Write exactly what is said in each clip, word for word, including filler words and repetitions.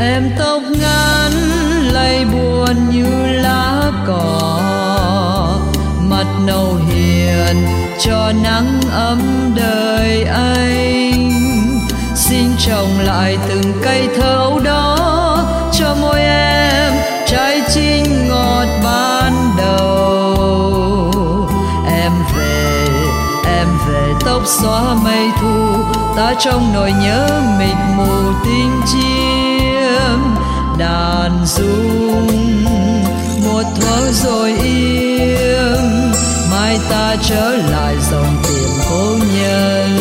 Em tóc ngắn lay buồn như lá cỏ, mặt nâu hiền cho nắng ấm đời anh. Xin trồng lại từng cây thấu đó, cho môi em trái chín ngọt ban đầu. Em về, em về tóc xóa mây thu, ta trong nỗi nhớ mịt mù tiếng chim đàn rung một thuở rồi im. Mai ta trở lại dòng tìm cố nhân,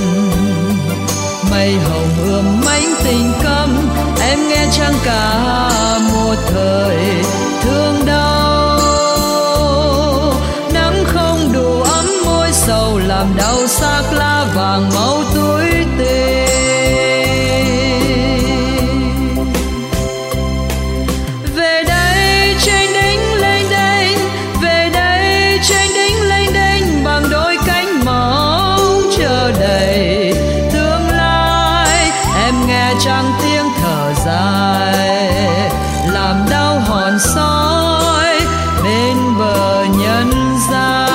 mây hồng ươm mánh tình câm. Em nghe chăng cả một thời thương đau, nắng không đủ ấm môi sầu, làm đau xác lá vàng máu túi tình. Về đây tranh đính lênh đênh, về đây tranh đính lênh đênh, bằng đôi cánh máu chờ đầy tương lai. Em nghe chăng tiếng thở dài, làm đau hòn sỏi bên bờ nhân gian.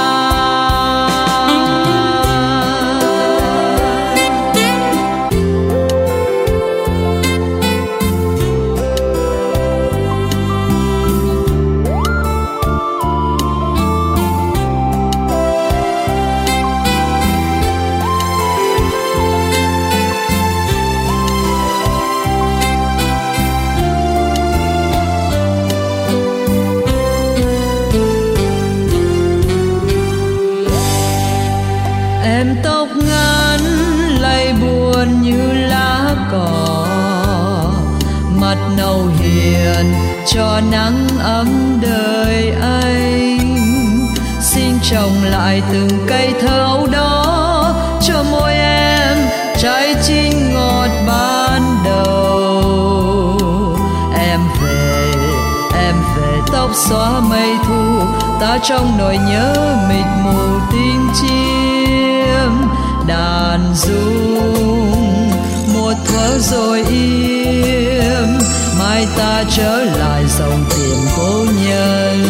Em tóc ngắn lay buồn như lá cỏ, mặt nâu hiền cho nắng ấm đời anh. Xin trồng lại từng cây thấu đó, cho môi em trái chín ngọt ban đầu. Em về, em về tóc xóa mây thu, ta trong nỗi nhớ mịt mù tiếng chim đàn rung một thuở rồi im. Mai ta trở lại dòng tìm cố nhân,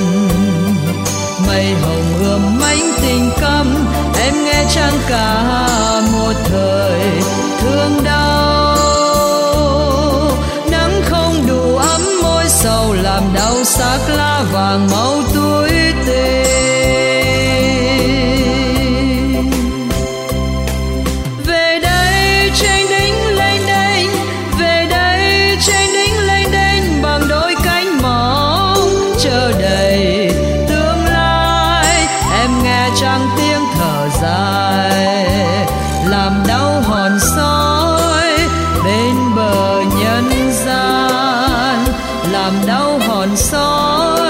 mây hồng ươm mánh tình câm. Em nghe chăng cả một thời thương đau, nắng không đủ ấm môi sầu, làm đau xác lá vàng máu túi tình. Về đây tranh đính lênh đênh, về đây tranh đính lênh đênh, bằng đôi cánh máu chờ đầy tương lai. Em nghe chăng tiếng thở dài, làm đau hòn sỏi bên bờ nhân gian, làm đau hòn sỏi